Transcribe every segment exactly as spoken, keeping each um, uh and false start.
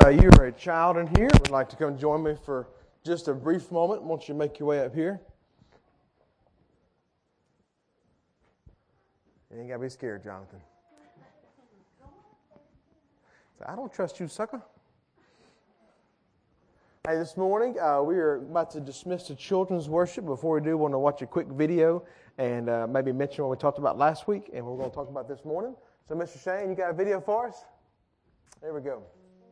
uh, you are a child in here, would like to come join me for just a brief moment, once you make your way up here. You ain't got to be scared, Jonathan. I don't trust you, sucker. Hey, this morning uh, we are about to dismiss the children's worship. Before we do, we want to watch a quick video and uh, maybe mention what we talked about last week and what we're going to talk about this morning. So, Mister Shane, you got a video for us? There we go.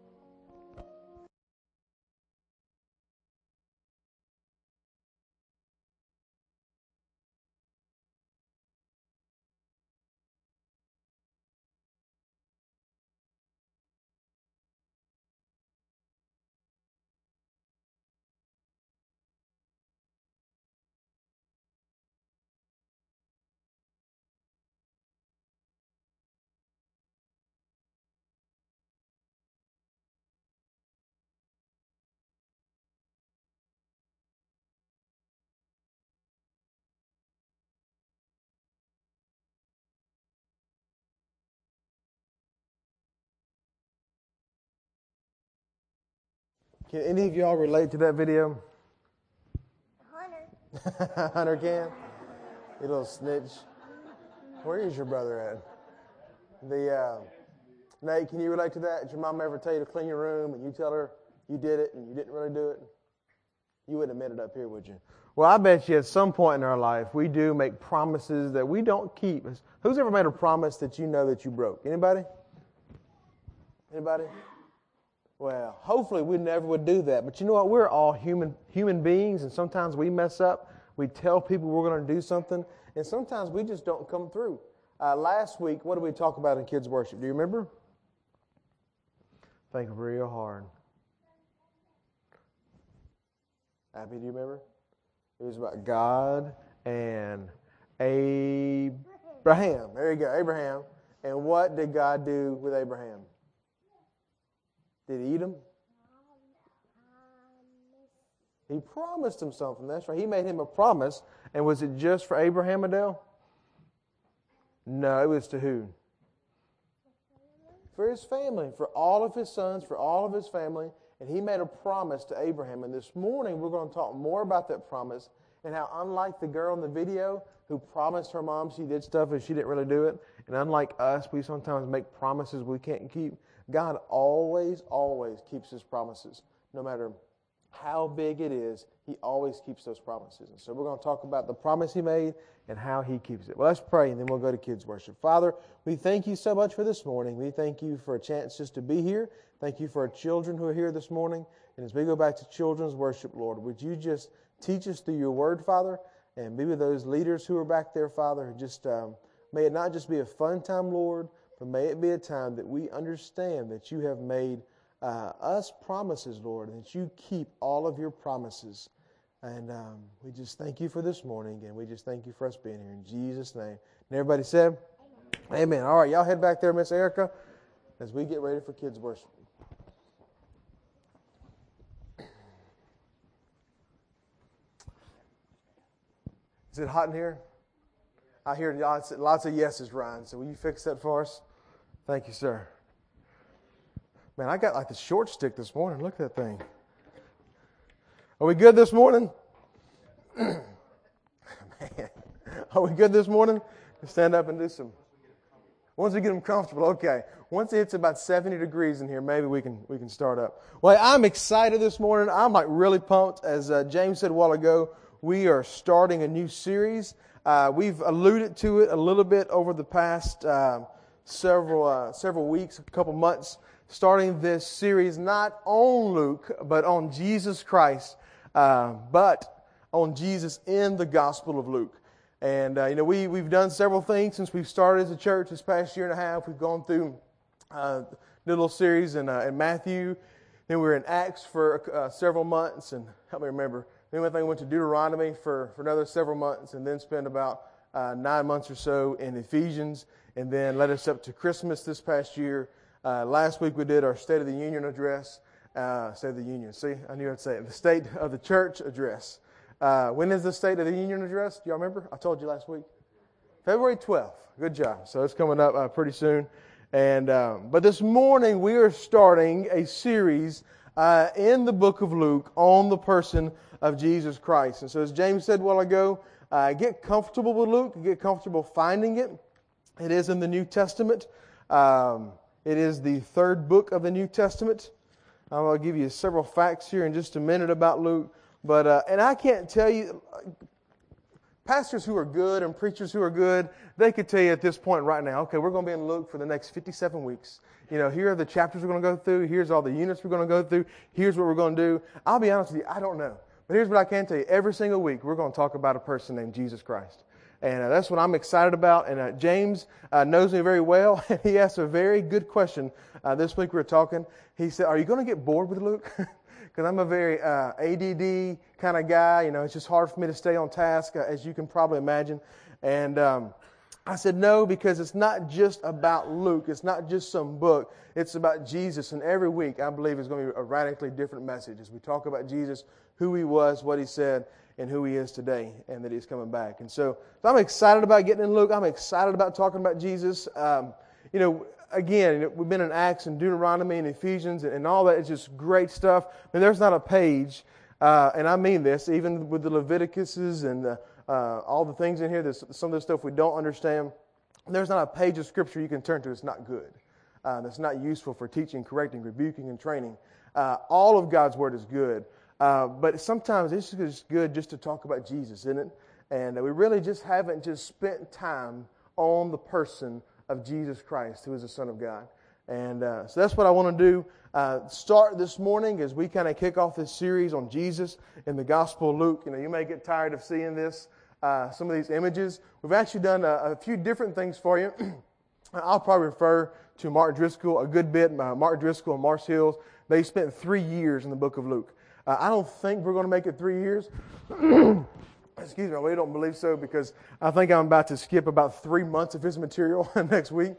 Can any of y'all relate to that video? Hunter. Hunter can? You little snitch. Where is your brother at? The uh, Nate, can you relate to that? Did your mom ever tell you to clean your room and you tell her you did it and you didn't really do it? You wouldn't admit it up here, would you? Well, I bet you at some point in our life we do make promises that we don't keep. Who's ever made a promise that you know that you broke? Anybody? Anybody? Well, hopefully we never would do that. But you know what? We're all human human beings, and sometimes we mess up. We tell people we're going to do something, and sometimes we just don't come through. Uh, last week, what did we talk about in kids' worship? Do you remember? Think real hard. Abby, do you remember? It was about God and Abraham. There you go, Abraham. And what did God do with Abraham? Did he eat him? He promised him something. That's right. He made him a promise. And was it just for Abraham, Adele? No, it was to who? For his family, for all of his sons, for all of his family. And he made a promise to Abraham. And this morning we're going to talk more about that promise and how, unlike the girl in the video who promised her mom she did stuff and she didn't really do it, and unlike us, we sometimes make promises we can't keep, God always, always keeps His promises. No matter how big it is, He always keeps those promises. And so we're going to talk about the promise He made and how He keeps it. Well, let's pray, and then we'll go to kids' worship. Father, we thank You so much for this morning. We thank You for a chance just to be here. Thank You for our children who are here this morning. And as we go back to children's worship, Lord, would You just teach us through Your word, Father, and be with those leaders who are back there, Father. Just um, may it not just be a fun time, Lord, but may it be a time that we understand that You have made uh, us promises, Lord, and that You keep all of Your promises. And um, we just thank You for this morning, and we just thank You for us being here. In Jesus' name. And everybody said? Amen. Amen. All right, y'all head back there, Miss Erica, as we get ready for kids' worship. Is it hot in here? I hear lots, lots of yeses, Ryan. So will you fix that for us? Thank you, sir. Man, I got like the short stick this morning. Look at that thing. Are we good this morning? Man, are we good this morning? Stand up and do some. Once we get them comfortable, okay. Once it hits about seventy degrees in here, maybe we can we can start up. Well, I'm excited this morning. I'm like really pumped. As uh, James said a while ago, we are starting a new series. Uh, we've alluded to it a little bit over the past uh, several uh, several weeks, a couple months, starting this series not on Luke, but on Jesus Christ, uh, but on Jesus in the Gospel of Luke. And, uh, you know, we, we've done several things since we've started as a church this past year and a half. We've gone through uh, a little series in, uh, in Matthew. Then we were in Acts for uh, several months. And help me remember. Then we went to Deuteronomy for, for another several months. And then spent about uh, nine months or so in Ephesians. And then led us up to Christmas this past year. Uh, last week we did our State of the Union address. Uh, State of the Union. See, I knew I'd say it. The State of the Church address. Uh, when is the State of the Union address? Do y'all remember? I told you last week. February twelfth. Good job. So it's coming up uh, pretty soon. And um, but this morning we are starting a series uh, in the book of Luke on the person of Jesus Christ. And so, as James said a while ago, uh, get comfortable with Luke, get comfortable finding it. It is in the New Testament. Um, it is the third book of the New Testament. I'm going to give you several facts here in just a minute about Luke. But uh, and I can't tell you. Pastors who are good and preachers who are good, they could tell you at this point right now, okay, we're going to be in Luke for the next fifty-seven weeks. You know, here are the chapters we're going to go through. Here's all the units we're going to go through. Here's what we're going to do. I'll be honest with you, I don't know. But here's what I can tell you. Every single week, we're going to talk about a person named Jesus Christ. And uh, that's what I'm excited about. And uh, James uh, knows me very well. He asked a very good question uh, this week we were talking. He said, are you going to get bored with Luke? Because I'm a very uh, A D D kind of guy. You know, it's just hard for me to stay on task, uh, as you can probably imagine. And um, I said no, because it's not just about Luke. It's not just some book. It's about Jesus. And every week, I believe, is going to be a radically different message as we talk about Jesus, who He was, what He said, and who He is today, and that He's coming back. And so, so I'm excited about getting in Luke. I'm excited about talking about Jesus. Um, you know, Again, we've been in Acts and Deuteronomy and Ephesians and all that. It's just great stuff. I mean, there's not a page, uh, and I mean this, even with the Leviticus's and the, uh, all the things in here, there's some of the stuff we don't understand. There's not a page of Scripture you can turn to that's not good, uh, that's not useful for teaching, correcting, rebuking, and training. Uh, all of God's Word is good, uh, but sometimes it's just good just to talk about Jesus, isn't it? And we really just haven't just spent time on the person of Jesus Christ, who is the Son of God. And uh, so that's what I want to do. Uh, start this morning as we kind of kick off this series on Jesus in the Gospel of Luke. You know, you may get tired of seeing this, uh, some of these images. We've actually done a, a few different things for you. I'll probably refer to Mark Driscoll a good bit. Uh, Mark Driscoll and Mars Hills, they spent three years in the book of Luke. Uh, I don't think we're going to make it three years. Excuse me, I really don't believe so, because I think I'm about to skip about three months of his material next week.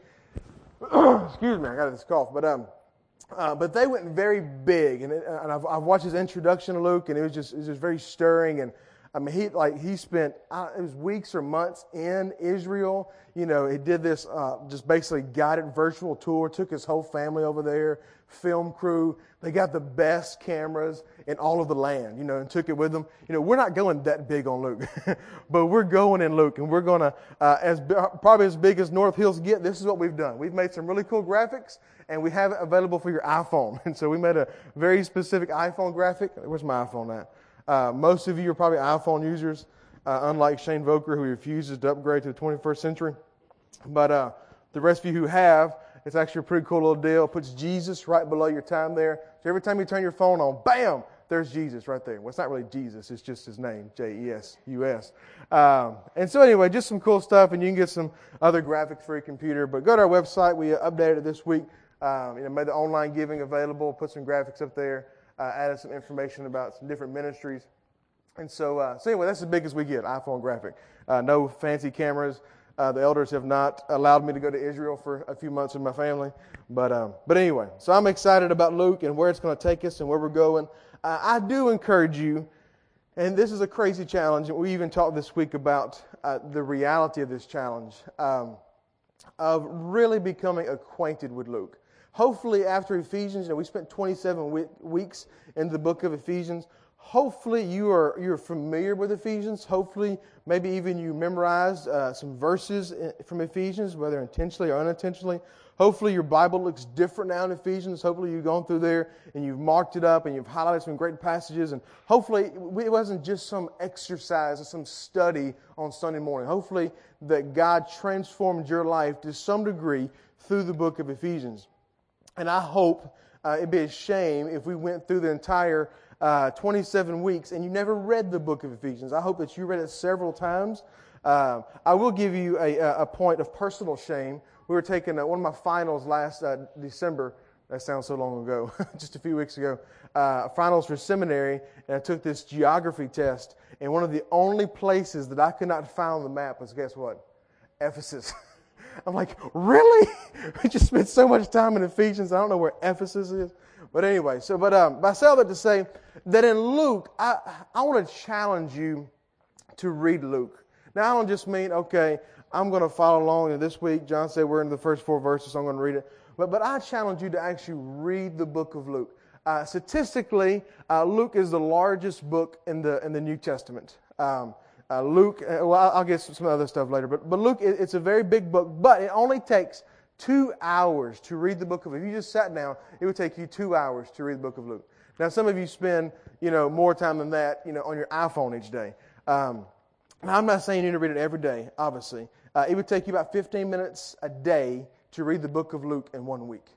Excuse me, I got this cough. But um, uh, but they went very big, and, it, and I've, I've watched his introduction to Luke, and it was just it was just very stirring. And I mean, he like he spent uh, it was weeks or months in Israel. You know, he did this uh, just basically guided virtual tour. Took his whole family over there, film crew. They got the best cameras in all of the land, you know, and took it with them. You know, we're not going that big on Luke, but we're going in Luke, and we're going to, uh, as probably as big as North Hills get, this is what we've done. We've made some really cool graphics, and we have it available for your iPhone. And so we made a very specific iPhone graphic. Where's my iPhone at? Uh, most of you are probably iPhone users, uh, unlike Shane Voker, who refuses to upgrade to the twenty-first century. But uh, the rest of you who have, it's actually a pretty cool little deal. It puts Jesus right below your time there. So every time you turn your phone on, bam, there's Jesus right there. Well, it's not really Jesus. It's just His name, J E S U S. Um, and so anyway, just some cool stuff, and you can get some other graphics for your computer. But go to our website. We updated it this week. Um, you know, made the online giving available, put some graphics up there, uh, added some information about some different ministries. And so, uh, so anyway, that's as big as we get, iPhone graphic. Uh, no fancy cameras. Uh, the elders have not allowed me to go to Israel for a few months with my family. But um, but anyway, so I'm excited about Luke and where it's going to take us and where we're going. Uh, I do encourage you, and this is a crazy challenge, and we even talked this week about uh, the reality of this challenge, um, of really becoming acquainted with Luke. Hopefully after Ephesians, you know, we spent twenty-seven we- weeks in the book of Ephesians. Hopefully you are you're familiar with Ephesians. Hopefully maybe even you memorized uh, some verses from Ephesians, whether intentionally or unintentionally. Hopefully your Bible looks different now in Ephesians. Hopefully you've gone through there and you've marked it up and you've highlighted some great passages. And hopefully it wasn't just some exercise or some study on Sunday morning. Hopefully that God transformed your life to some degree through the book of Ephesians. And I hope uh, it'd be a shame if we went through the entire Uh, twenty-seven weeks, and you never read the book of Ephesians. I hope that you read it several times. Uh, I will give you a, a point of personal shame. We were taking uh, one of my finals last uh, December. That sounds so long ago, just a few weeks ago. Uh, finals for seminary, and I took this geography test, and one of the only places that I could not find on the map was, guess what? Ephesus. I'm like, really? We just spent so much time in Ephesians. I don't know where Ephesus is. But anyway, so but um, but I say all that to say that in Luke, I I want to challenge you to read Luke. Now I don't just mean okay, I'm going to follow along. And this week, John said we're in the first four verses, so I'm going to read it. But, but I challenge you to actually read the book of Luke. Uh, statistically, uh, Luke is the largest book in the in the New Testament. Um, uh, Luke, uh, well, I'll get some other stuff later, but but Luke, it, it's a very big book, but it only takes two hours to read the book of Luke. If you just sat down, it would take you two hours to read the book of Luke. Now, some of you spend, you know, more time than that, you know, on your iPhone each day. Um, now, I'm not saying you need to read it every day, obviously. Uh, it would take you about fifteen minutes a day to read the book of Luke in one week.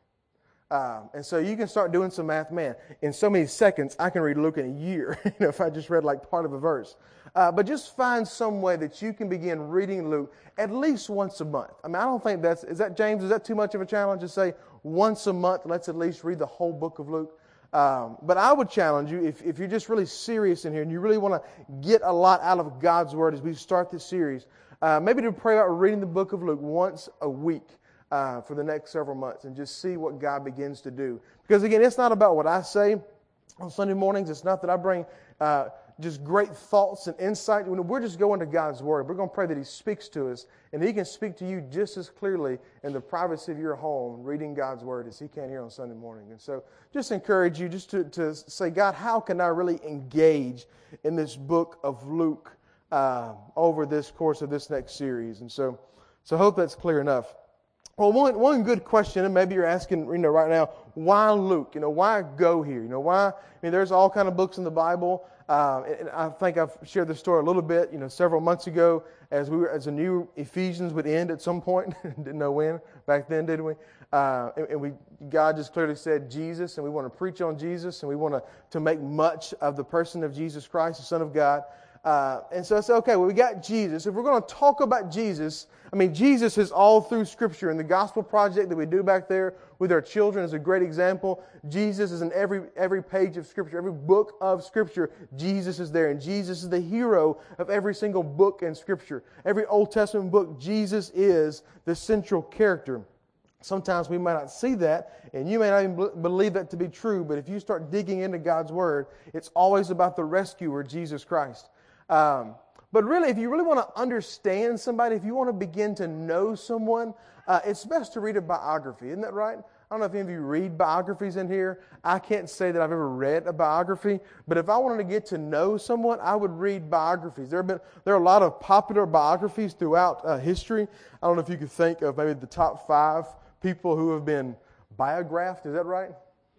Um, and so you can start doing some math. Man, in so many seconds, I can read Luke in a year, you know, if I just read like part of a verse. Uh, but just find some way that you can begin reading Luke at least once a month. I mean, I don't think that's, is that, James, is that too much of a challenge to say once a month, let's at least read the whole book of Luke? Um, but I would challenge you, if, if you're just really serious in here and you really want to get a lot out of God's Word as we start this series, uh, maybe to pray about reading the book of Luke once a week. Uh, for the next several months and just see what God begins to do. Because again, it's not about what I say on Sunday mornings. It's not that I bring uh, just great thoughts and insight. We're just going to God's Word. We're going to pray that He speaks to us and He can speak to you just as clearly in the privacy of your home reading God's Word as He can here on Sunday morning. And so just encourage you just to, to say, God, how can I really engage in this book of Luke uh, over this course of this next series? And so, so I hope that's clear enough. Well, one one good question, and maybe you're asking, you know, right now, why Luke? You know, why go here? You know, why? I mean, there's all kind of books in the Bible, uh, and I think I've shared this story a little bit. You know, several months ago, as we were, as a new Ephesians would end at some point, didn't know when back then, did we? Uh, and, and we, God just clearly said Jesus, and we want to preach on Jesus, and we want to to make much of the person of Jesus Christ, the Son of God. Uh, and so I said, okay, well, we got Jesus. If we're going to talk about Jesus, I mean, Jesus is all through Scripture. And the gospel project that we do back there with our children is a great example. Jesus is in every every page of Scripture, every book of Scripture. Jesus is there. And Jesus is the hero of every single book in Scripture. Every Old Testament book, Jesus is the central character. Sometimes we might not see that, and you may not even believe that to be true, but if you start digging into God's Word, it's always about the rescuer, Jesus Christ. Um, but really, if you really want to understand somebody, if you want to begin to know someone, uh, it's best to read a biography. Isn't that right? I don't know if any of you read biographies in here. I can't say that I've ever read a biography, but if I wanted to get to know someone, I would read biographies. There have been there are a lot of popular biographies throughout uh, history. I don't know if you could think of maybe the top five people who have been biographed. Is that right?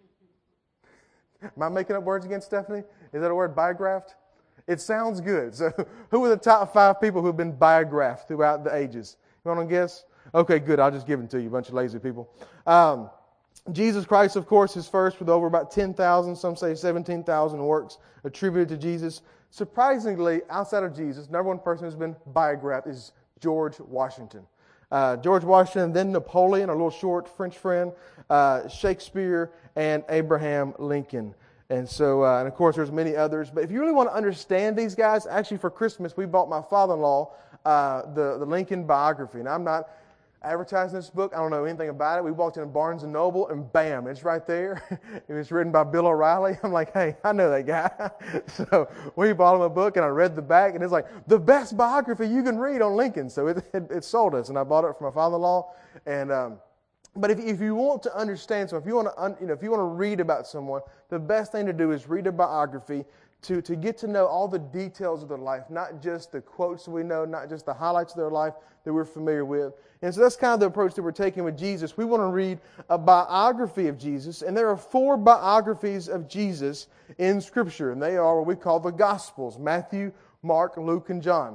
Am I making up words again, Stephanie? Is that a word, biographed? It sounds good. So who are the top five people who have been biographed throughout the ages? You want to guess? Okay, good. I'll just give them to you, a bunch of lazy people. Um, Jesus Christ, of course, is first with over about ten thousand, some say seventeen thousand works attributed to Jesus. Surprisingly, outside of Jesus, number one person who's been biographed is George Washington. Uh, George Washington, then Napoleon, a little short French friend, uh, Shakespeare, and Abraham Lincoln. And so, uh, and of course, there's many others. But if you really want to understand these guys, actually for Christmas, we bought my father-in-law uh, the, the Lincoln biography. And I'm not advertising this book. I don't know anything about it. We walked in Barnes and Noble, and bam, it's right there. It was written by Bill O'Reilly. I'm like, hey, I know that guy. So we bought him a book, and I read the back, and it's like, the best biography you can read on Lincoln. So it, it, it sold us, and I bought it for my father-in-law. And um, But if, if you want to understand someone, if you want to, un, you know, if you want to read about someone, the best thing to do is read a biography to, to get to know all the details of their life, not just the quotes we know, not just the highlights of their life that we're familiar with. And so that's kind of the approach that we're taking with Jesus. We want to read a biography of Jesus, and there are four biographies of Jesus in Scripture, and they are what we call the Gospels: Matthew, Mark, Luke, and John.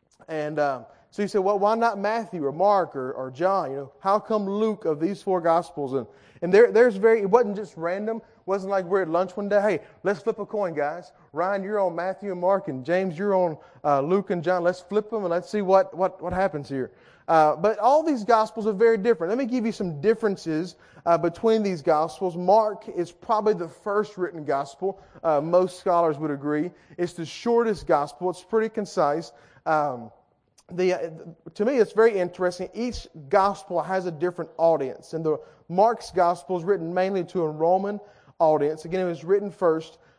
And um, so you say, well, why not Matthew or Mark or, or John? You know, how come Luke of these four Gospels? And and there there's very it wasn't just random. It wasn't like we're at lunch one day. Hey, let's flip a coin, guys. Ryan, you're on Matthew and Mark, and James, you're on uh, Luke and John. Let's flip them and let's see what what what happens here. Uh, but all these Gospels are very different. Let me give you some differences uh, between these Gospels. Mark is probably the first written Gospel. Uh, most scholars would agree. It's the shortest Gospel. It's pretty concise. Um, The, uh, to me, it's very interesting. Each gospel has a different audience. And the Mark's gospel is written mainly to a Roman audience. Again, it was written first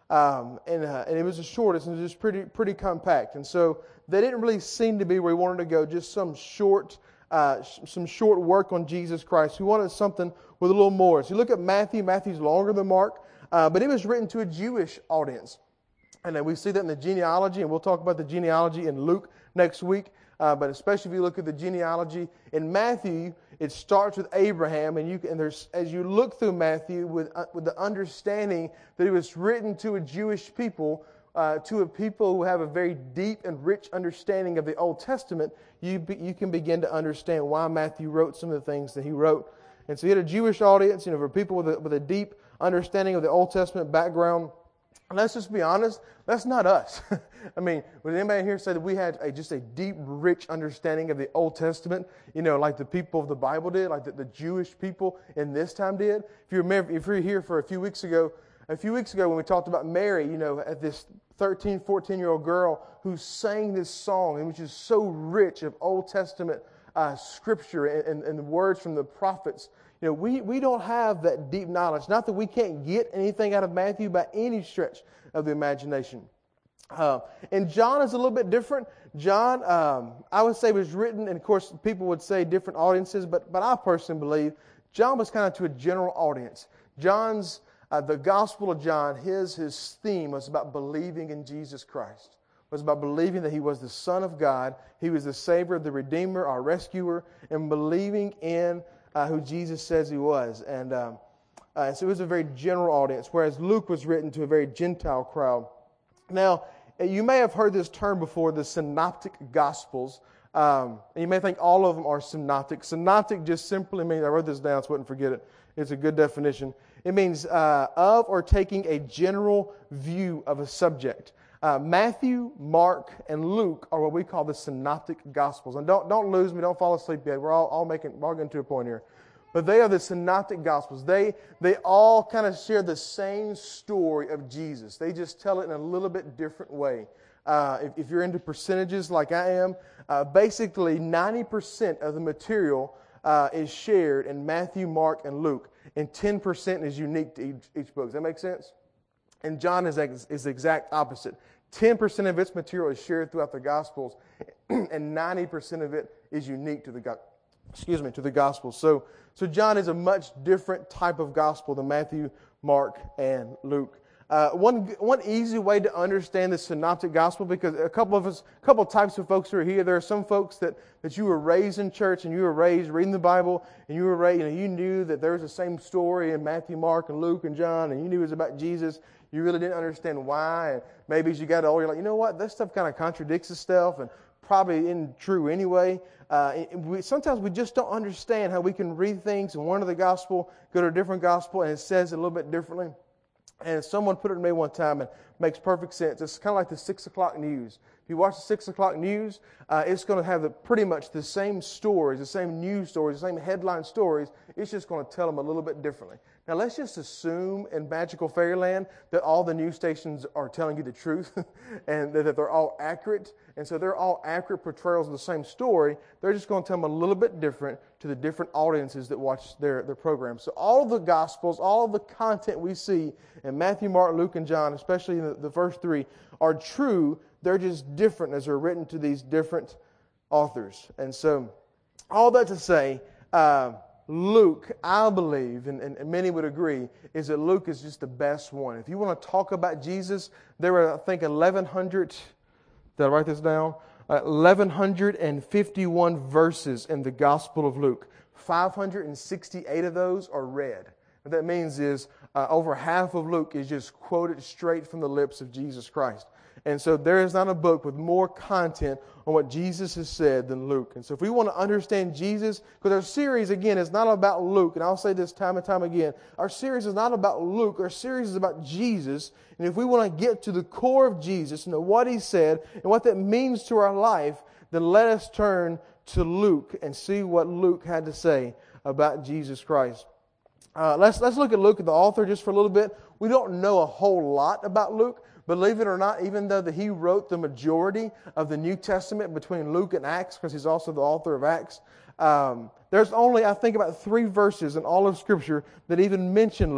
Um, and, uh, and it was the shortest, and it was just pretty pretty compact. And so they didn't really seem to be where we wanted to go, just some short uh, sh- some short work on Jesus Christ. We wanted something with a little more. So you look at Matthew. Matthew's longer than Mark, uh, but it was written to a Jewish audience. And then we see that in the genealogy, and we'll talk about the genealogy in Luke next week. Uh, but especially if you look at the genealogy in Matthew, it starts with Abraham, and you and there's as you look through Matthew with uh, with the understanding that it was written to a Jewish people, uh, to a people who have a very deep and rich understanding of the Old Testament, you be, you can begin to understand why Matthew wrote some of the things that he wrote. And so he had a Jewish audience, you know, for people with a, with a deep understanding of the Old Testament background. And let's just be honest, that's not us. I mean, would anybody here say that we had a, just a deep, rich understanding of the Old Testament, you know, like the people of the Bible did, like the, the Jewish people in this time did? If you remember, if you were here for a few weeks ago, a few weeks ago when we talked about Mary, you know, at this thirteen, fourteen-year-old girl who sang this song, which is so rich of Old Testament uh, scripture and, and, and the words from the prophets. You know, we, we don't have that deep knowledge. Not that we can't get anything out of Matthew by any stretch of the imagination. Uh, and John is a little bit different. John, um, I would say, was written, and of course, people would say different audiences, but but I personally believe John was kind of to a general audience. John's, uh, the Gospel of John, his his theme was about believing in Jesus Christ. It was about believing that He was the Son of God, He was the Savior, the Redeemer, our rescuer, and believing in Uh, who Jesus says He was. And um, uh, so it was a very general audience, whereas Luke was written to a very Gentile crowd. Now, you may have heard this term before, the Synoptic Gospels. Um, and you may think all of them are synoptic. Synoptic just simply means, I wrote this down so I wouldn't forget it. It's a good definition. It means uh, of or taking a general view of a subject. Uh, Matthew, Mark, and Luke are what we call the Synoptic Gospels. And don't don't lose me, don't fall asleep yet. We're all, all making, we're all getting to a point here. But they are the Synoptic Gospels. They they all kind of share the same story of Jesus. They just tell it in a little bit different way. Uh, if, if you're into percentages like I am, uh, basically ninety percent of the material uh, is shared in Matthew, Mark, and Luke, and ten percent is unique to each, each book. Does that make sense? And John is is the exact opposite. ten percent of its material is shared throughout the Gospels, and ninety percent of it is unique to the excuse me to the Gospels. So, so John is a much different type of gospel than Matthew, Mark, and Luke. Uh, one one easy way to understand the Synoptic Gospel, because a couple of us, a couple of types of folks are here. There are some folks that, that you were raised in church and you were raised reading the Bible, and you were raised, you know, you knew that there was the same story in Matthew, Mark, and Luke, and John, and you knew it was about Jesus. You really didn't understand why, and maybe as you got older, you're like, you know what, this stuff kind of contradicts itself, and probably isn't true anyway. Uh, we, sometimes we just don't understand how we can read things in one of the gospel, go to a different gospel, and it says it a little bit differently. And someone put it to me one time, and it makes perfect sense. It's kind of like the six o'clock news. If you watch the six o'clock news, uh, it's going to have the, pretty much the same stories, the same news stories, the same headline stories. It's just going to tell them a little bit differently. Now, let's just assume in magical fairyland that all the news stations are telling you the truth and that they're all accurate. And so they're all accurate portrayals of the same story. They're just going to tell them a little bit different to the different audiences that watch their, their programs. So all of the Gospels, all of the content we see in Matthew, Mark, Luke, and John, especially in the, the first three, are true. They're just different as they're written to these different authors. And so all that to say, uh, Luke, I believe, and, and many would agree, is that Luke is just the best one. If you want to talk about Jesus, there were, I think, eleven hundred, did I write this down? Uh, eleven fifty-one verses in the Gospel of Luke. five hundred sixty-eight of those are read. What that means is uh, over half of Luke is just quoted straight from the lips of Jesus Christ. And so there is not a book with more content on what Jesus has said than Luke. And so if we want to understand Jesus, because our series, again, is not about Luke, and I'll say this time and time again, our series is not about Luke, our series is about Jesus. And if we want to get to the core of Jesus and know what He said and what that means to our life, then let us turn to Luke and see what Luke had to say about Jesus Christ. Uh, let's, let's look at Luke, the author, just for a little bit. We don't know a whole lot about Luke. Believe it or not, even though that he wrote the majority of the New Testament between Luke and Acts, because he's also the author of Acts, um, there's only, I think, about three verses in all of Scripture that even mention Luke.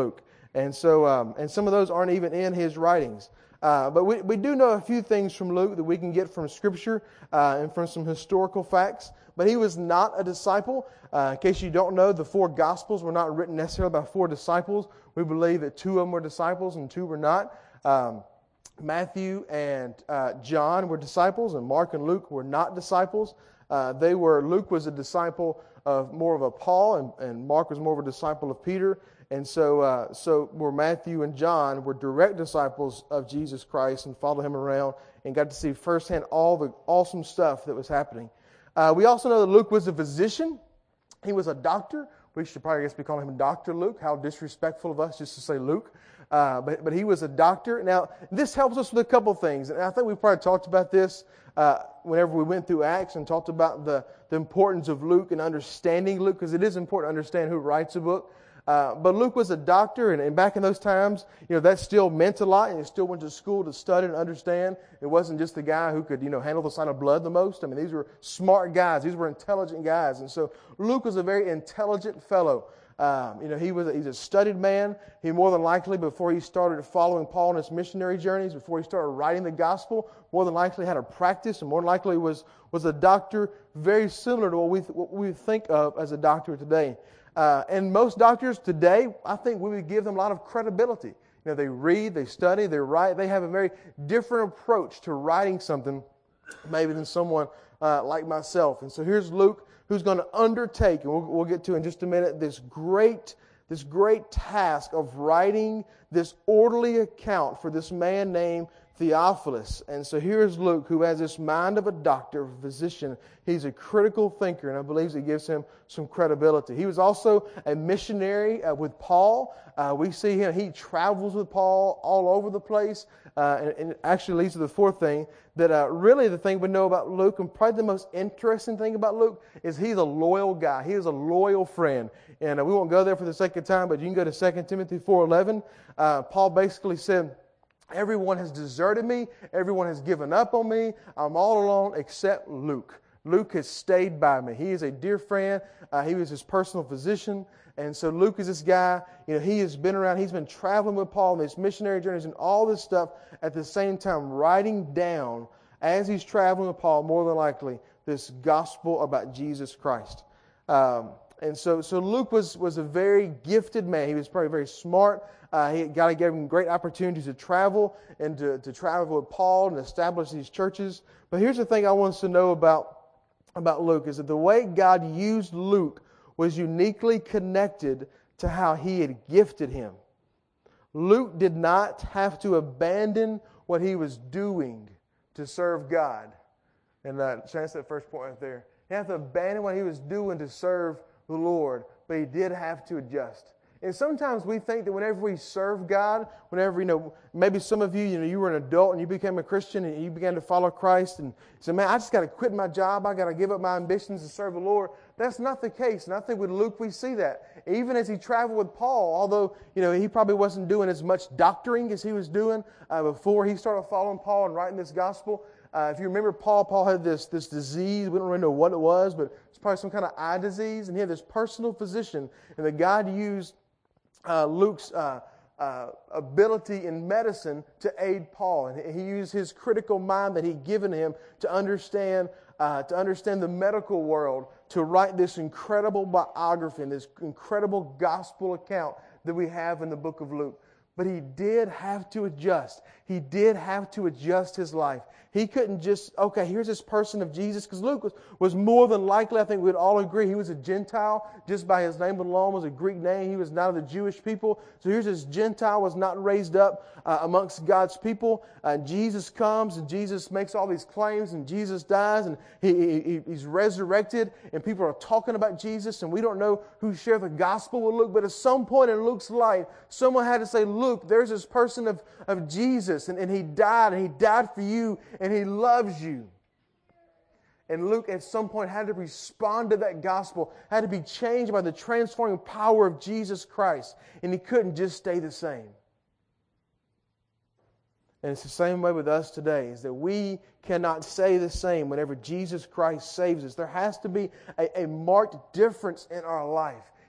And so, um, and some of those aren't even in his writings. Uh, but we, we do know a few things from Luke that we can get from Scripture uh, and from some historical facts. But he was not a disciple. Uh, in case you don't know, the four Gospels were not written necessarily by four disciples. We believe that two of them were disciples and two were not. Um, Matthew and uh, John were disciples, and Mark and Luke were not disciples. Uh, they were Luke was a disciple of more of a Paul, and, and Mark was more of a disciple of Peter. And so, uh, so were Matthew and John were direct disciples of Jesus Christ and followed him around and got to see firsthand all the awesome stuff that was happening. Uh, we also know that Luke was a physician. He was a doctor. We should probably, I guess, be calling him Doctor Luke. How disrespectful of us just to say Luke. Uh, but, but he was a doctor. Now, this helps us with a couple things. And I think we probably talked about this uh, whenever we went through Acts and talked about the, the importance of Luke and understanding Luke, because it is important to understand who writes a book. Uh, but Luke was a doctor, and, and back in those times, you know, that still meant a lot, and he still went to school to study and understand. It wasn't just the guy who could, you know, handle the sight of blood the most. I mean, these were smart guys. These were intelligent guys. And so Luke was a very intelligent fellow. Um, you know, he was a, he's a studied man. He more than likely, before he started following Paul on his missionary journeys, before he started writing the gospel, more than likely had a practice, and more than likely was was a doctor, very similar to what we what we think of as a doctor today. Uh, and most doctors today, I think we would give them a lot of credibility. You know, they read, they study, they write. They have a very different approach to writing something, maybe than someone uh, like myself. And so here's Luke, who's going to undertake, and we'll, we'll get to in just a minute, this great, this great task of writing this orderly account for this man named Theophilus. And so here's Luke, who has this mind of a doctor, a physician. He's a critical thinker, and I believe it gives him some credibility. He was also a missionary uh, with Paul. Uh, we see him, he travels with Paul all over the place. Uh, and, and it actually leads to the fourth thing, that uh, really the thing we know about Luke, and probably the most interesting thing about Luke, is he's a loyal guy. He is a loyal friend. And uh, we won't go there for the sake of time, but you can go to Second Timothy four eleven. Uh, Paul basically said, everyone has deserted me. Everyone has given up on me. I'm all alone except Luke. Luke has stayed by me. He is a dear friend. Uh, he was his personal physician. And so Luke is this guy, you know, he has been around. He's been traveling with Paul on these missionary journeys and all this stuff at the same time, writing down, as he's traveling with Paul, more than likely, this gospel about Jesus Christ. Um, and so, so Luke was, was a very gifted man. He was probably very smart. Uh, he, God gave him great opportunities to travel and to, to travel with Paul and establish these churches. But here's the thing I want us to know about, about Luke, is that the way God used Luke was uniquely connected to how he had gifted him. Luke did not have to abandon what he was doing to serve God. And uh, that's that first point right there. He had to abandon what he was doing to serve the Lord, but he did have to adjust. And sometimes we think that whenever we serve God, whenever, you know, maybe some of you, you know, you were an adult and you became a Christian and you began to follow Christ and said, man, I just got to quit my job. I got to give up my ambitions to serve the Lord. That's not the case. And I think with Luke, we see that. Even as he traveled with Paul, although, you know, he probably wasn't doing as much doctoring as he was doing uh, before he started following Paul and writing this gospel. Uh, if you remember Paul, Paul had this, this disease. We don't really know what it was, but it's probably some kind of eye disease. And he had this personal physician. And that God used Uh, Luke's uh, uh, ability in medicine to aid Paul, and he used his critical mind that he'd given him to understand uh, to understand the medical world, to write this incredible biography and this incredible gospel account that we have in the book of Luke. But he did have to adjust. He did have to adjust his life. He couldn't just, okay, here's this person of Jesus, because Luke was, was more than likely, I think we'd all agree, he was a Gentile. Just by his name alone was a Greek name. He was not of the Jewish people. So here's this Gentile, was not raised up uh, amongst God's people. Uh, Jesus comes, and Jesus makes all these claims, and Jesus dies, and he, he, he's resurrected, and people are talking about Jesus, and we don't know who shared the gospel with Luke, but at some point in Luke's life, someone had to say, Luke, there's this person of, of Jesus, and, and he died, and he died for you, and he loves you. And Luke at some point had to respond to that gospel, had to be changed by the transforming power of Jesus Christ. And he couldn't just stay the same. And it's the same way with us today, is that we cannot stay the same whenever Jesus Christ saves us. There has to be a, a marked difference in our life.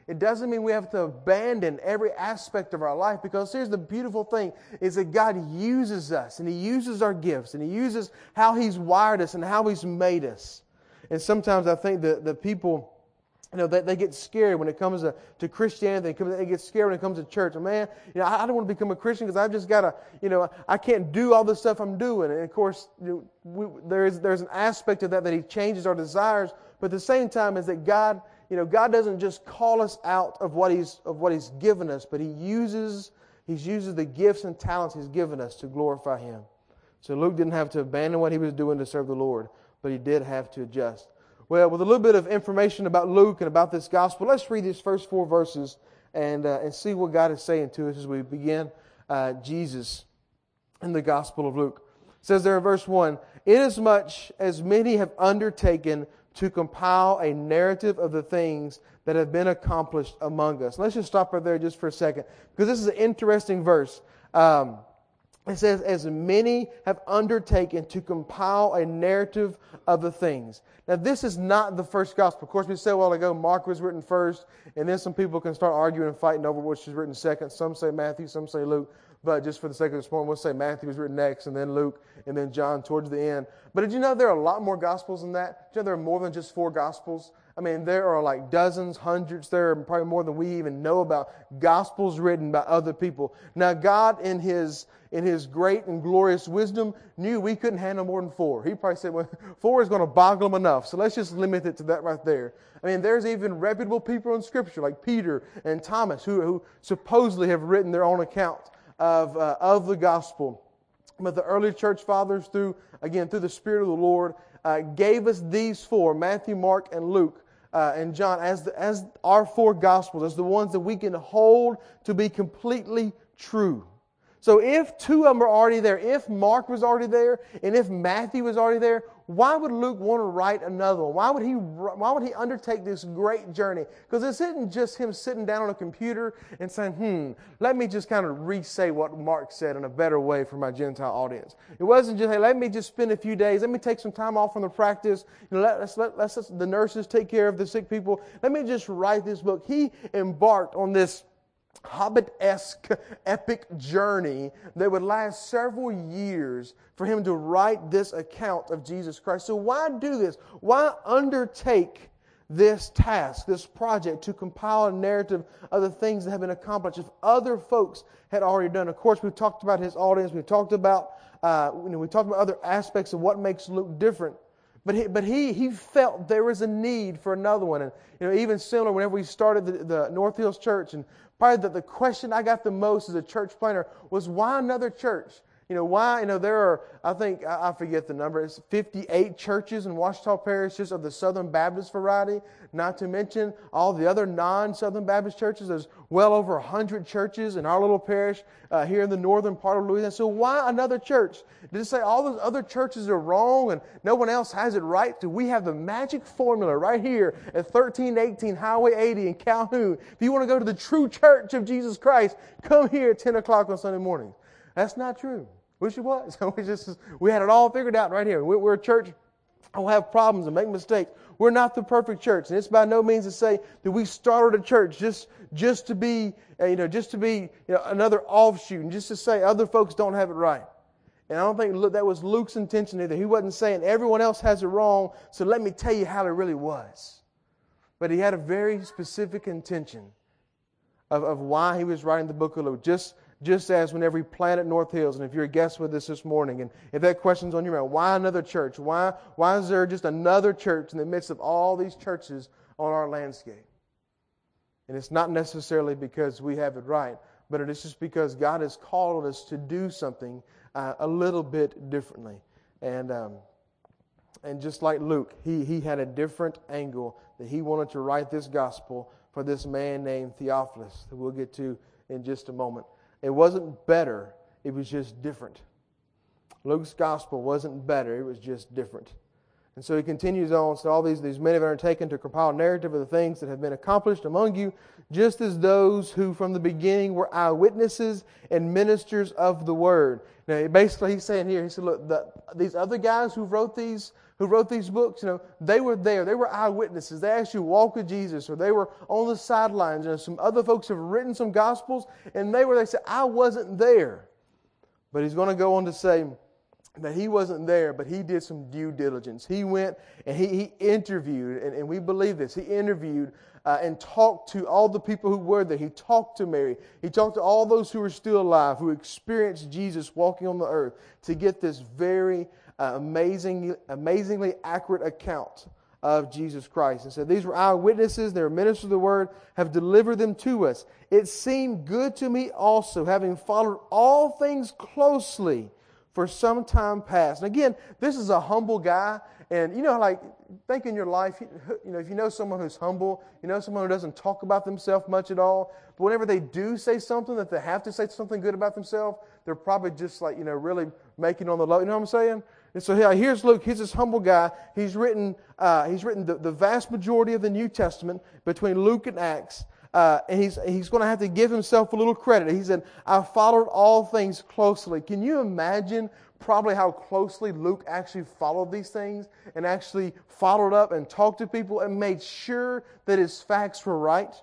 It doesn't mean we have to abandon every aspect of our life, because here's the beautiful thing, is that God uses us, and He uses our gifts, and He uses how He's wired us and how He's made us. And sometimes I think that the people, you know, they, they get scared when it comes to, to Christianity. They, they get scared when it comes to church. And man, you know, I, I don't want to become a Christian because I've just got to, you know, I can't do all the stuff I'm doing. And of course, you know, we, there is there's an aspect of that that He changes our desires. But at the same time is that God, you know, God doesn't just call us out of what He's of what He's given us, but He uses He uses the gifts and talents He's given us to glorify Him. So Luke didn't have to abandon what he was doing to serve the Lord, but he did have to adjust. Well, with a little bit of information about Luke and about this gospel, let's read these first four verses and uh, and see what God is saying to us as we begin uh, Jesus in the Gospel of Luke. It says there in verse one, "Inasmuch as many have undertaken to compile a narrative of the things that have been accomplished among us." Let's just stop right there just for a second, because this is an interesting verse. Um, It says, as many have undertaken to compile a narrative of the things. Now, this is not the first gospel. Of course, we said a while ago, Mark was written first, and then some people can start arguing and fighting over which is written second. Some say Matthew, some say Luke. But just for the sake of this morning, we'll say Matthew was written next, and then Luke, and then John towards the end. But did you know there are a lot more gospels than that? Did you know there are more than just four gospels? I mean, there are like dozens, hundreds, there are probably more than we even know about, gospels written by other people. Now, God, in His in His great and glorious wisdom, knew we couldn't handle more than four. He probably said, well, four is going to boggle Him enough, so let's just limit it to that right there. I mean, there's even reputable people in Scripture, like Peter and Thomas, who, who supposedly have written their own account of uh, of the gospel. But the early church fathers, through again through the Spirit of the Lord, uh, gave us these four: Matthew, Mark, and Luke, uh, and John, as the, as our four gospels, as the ones that we can hold to be completely true. So if two of them are already there, if Mark was already there, and if Matthew was already there, why would Luke want to write another one? Why would he Why would he undertake this great journey? Because this isn't just him sitting down on a computer and saying, hmm, let me just kind of re-say what Mark said in a better way for my Gentile audience. It wasn't just, hey, let me just spend a few days, let me take some time off from the practice, you know, let, let's, let, let's let the nurses take care of the sick people. Let me just write this book. He embarked on this Hobbit-esque epic journey that would last several years for him to write this account of Jesus Christ. So why do this? Why undertake this task, this project, to compile a narrative of the things that have been accomplished if other folks had already done? Of course, we've talked about his audience. We've talked about, uh, you know, we talked about other aspects of what makes Luke different. But he, but he he felt there was a need for another one. And you know, even similar, whenever we started the, the North Hills Church, and probably the, the question I got the most as a church planner was, why another church? You know, why, you know, there are, I think, I, I forget the number, it's fifty-eight churches in Ouachita Parish just of the Southern Baptist variety, not to mention all the other non-Southern Baptist churches. There's well over one hundred churches in our little parish uh, here in the northern part of Louisiana. So why another church? Did it say all those other churches are wrong and no one else has it right? Do we have the magic formula right here at thirteen eighteen Highway eighty in Calhoun? If you want to go to the true church of Jesus Christ, come here at ten o'clock on Sunday morning. That's not true. Wish it was. we just we had it all figured out right here. We're a church. I'll have problems and make mistakes. We're not the perfect church, and it's by no means to say that we started a church just just to be uh, you know just to be you know, another offshoot, and just to say other folks don't have it right. And I don't think that was Luke's intention either. He wasn't saying everyone else has it wrong, so let me tell you how it really was. But he had a very specific intention of, of why he was writing the book of Luke. Just Just as whenever we planted North Hills, and if you're a guest with us this morning, and if that question's on your mind, why another church? Why, why is there just another church in the midst of all these churches on our landscape? And it's not necessarily because we have it right, but it is just because God has called us to do something uh, a little bit differently. And um, and just like Luke, he, he had a different angle that he wanted to write this gospel for this man named Theophilus that we'll get to in just a moment. It wasn't better, it was just different. Luke's gospel wasn't better, it was just different. And so he continues on, so all these, these men have undertaken to compile a narrative of the things that have been accomplished among you, just as those who from the beginning were eyewitnesses and ministers of the word. Now, basically he's saying here, he said, look, the, these other guys who wrote these, who wrote these books, you know, they were there. They were eyewitnesses. They actually walked with Jesus, or they were on the sidelines. And some other folks have written some Gospels, and they were, they said, I wasn't there. But he's going to go on to say that he wasn't there, but he did some due diligence. He went and he, he interviewed, and, and we believe this, he interviewed uh, and talked to all the people who were there. He talked to Mary. He talked to all those who were still alive, who experienced Jesus walking on the earth, to get this very uh, amazing, amazingly accurate account of Jesus Christ. And so these were eyewitnesses, they were ministers of the word, have delivered them to us. It seemed good to me also, having followed all things closely for some time past. And again, this is a humble guy. And you know, like, think in your life, you know, if you know someone who's humble, you know someone who doesn't talk about themselves much at all, but whenever they do say something that they have to say something good about themselves, they're probably just like, you know, really making on the low. You know what I'm saying? And so here, here's Luke. He's this humble guy. He's written, uh, he's written the, the vast majority of the New Testament between Luke and Acts. Uh, and he's he's going to have to give himself a little credit. He said, I followed all things closely. Can you imagine probably how closely Luke actually followed these things and actually followed up and talked to people and made sure that his facts were right?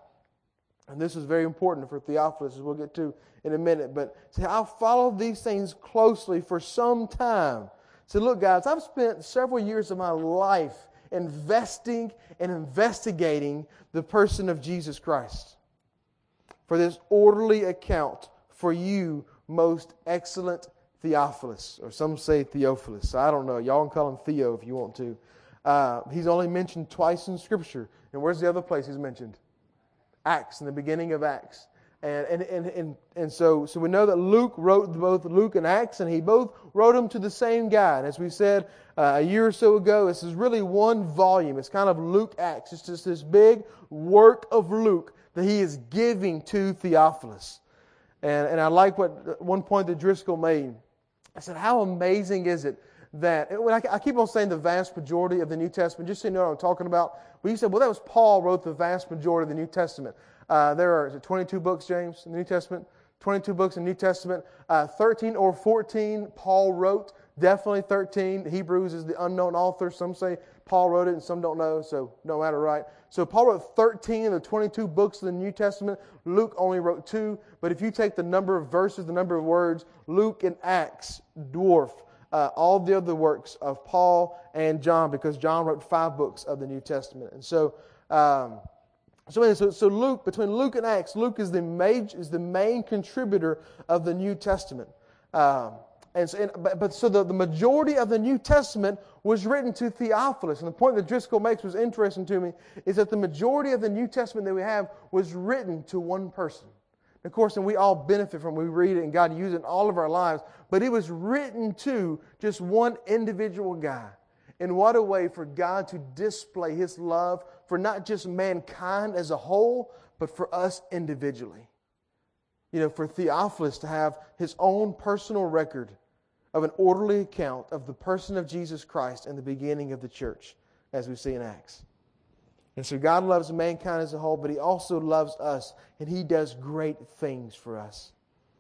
And this is very important for Theophilus, as we'll get to in a minute. But see, I followed these things closely for some time. So look, guys, I've spent several years of my life investing and investigating the person of Jesus Christ for this orderly account for you, most excellent Theophilus, or some say Theophilus. I don't know. Y'all can call him Theo if you want to. Uh, he's only mentioned twice in Scripture. And where's the other place he's mentioned? Acts, in the beginning of Acts. And and and and, and so, so we know that Luke wrote both Luke and Acts, and he both wrote them to the same guy. And as we said uh, a year or so ago, this is really one volume. It's kind of Luke Acts. It's just this big work of Luke that he is giving to Theophilus. And and I like what one point that Driscoll made. I said, how amazing is it that, when I, I keep on saying the vast majority of the New Testament, just so you know what I'm talking about. Well, you said, well, that was Paul wrote the vast majority of the New Testament. Uh, there are, is it twenty-two books, James, in the New Testament? twenty-two books in the New Testament. Uh, thirteen or fourteen Paul wrote. Definitely thirteen. Hebrews is the unknown author. Some say Paul wrote it and some don't know, so no matter, right? So Paul wrote thirteen of the twenty-two books of the New Testament. Luke only wrote two. But if you take the number of verses, the number of words, Luke and Acts dwarf uh, all the other works of Paul and John, because John wrote five books of the New Testament. And so... Um, So, so, so Luke, between Luke and Acts, Luke is the major, is the main contributor of the New Testament. Um, and so, and, but, but so the, the majority of the New Testament was written to Theophilus. And the point that Driscoll makes was interesting to me, is that the majority of the New Testament that we have was written to one person. Of course, and we all benefit from it. We read it and God uses it in all of our lives. But it was written to just one individual guy. And what a way for God to display His love for not just mankind as a whole, but for us individually. You know, for Theophilus to have his own personal record of an orderly account of the person of Jesus Christ and the beginning of the church, as we see in Acts. And so God loves mankind as a whole, but He also loves us, and He does great things for us.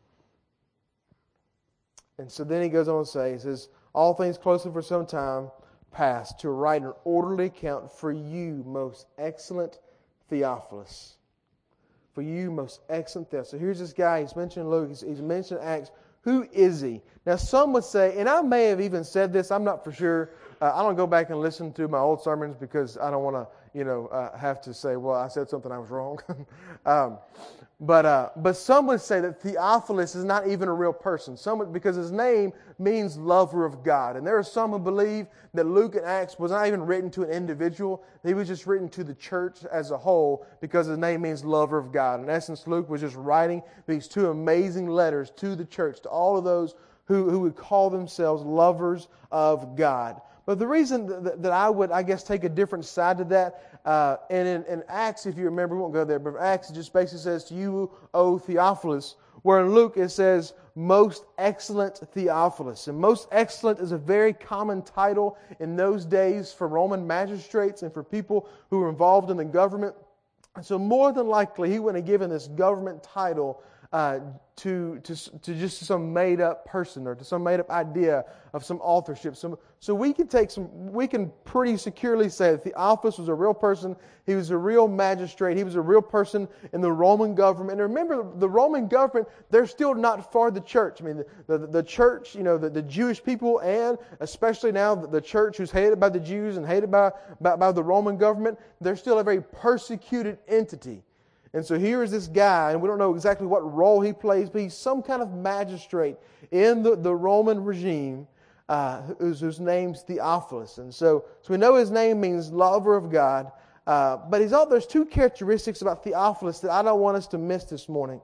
And so then he goes on to say, he says, all things closely for some time past, to write an orderly account for you, most excellent Theophilus. For you, most excellent Theophilus. So here's this guy, he's mentioned Luke, he's, he's mentioned Acts. Who is he? Now some would say, and I may have even said this, I'm not for sure. Uh, I don't go back and listen to my old sermons because I don't want to, you know, uh, have to say, well, I said something I was wrong. um, but uh, but some would say that Theophilus is not even a real person. Some would, because his name means lover of God. And there are some who believe that Luke and Acts was not even written to an individual. He was just written to the church as a whole because his name means lover of God. In essence, Luke was just writing these two amazing letters to the church, to all of those who, who would call themselves lovers of God. But the reason that, that I would, I guess, take a different side to that, uh, and in, in Acts, if you remember, we won't go there, but Acts, it just basically says, to you, O Theophilus, where in Luke it says, most excellent Theophilus. And most excellent is a very common title in those days for Roman magistrates and for people who were involved in the government. And so more than likely, he wouldn't have given this government title uh, to, to, to just some made-up person or to some made-up idea of some authorship. So, so we can take some, we can pretty securely say that Theophilus was a real person. He was a real magistrate. He was a real person in the Roman government. And remember, the Roman government, they're still not for the church. I mean, the, the, the church, you know, the, the Jewish people, and especially now the, the church who's hated by the Jews and hated by, by, by the Roman government, they're still a very persecuted entity. And so here is this guy, and we don't know exactly what role he plays, but he's some kind of magistrate in the, the Roman regime, uh, whose, whose name's Theophilus. And so, so we know his name means lover of God. Uh, but he's all, there's two characteristics about Theophilus that I don't want us to miss this morning.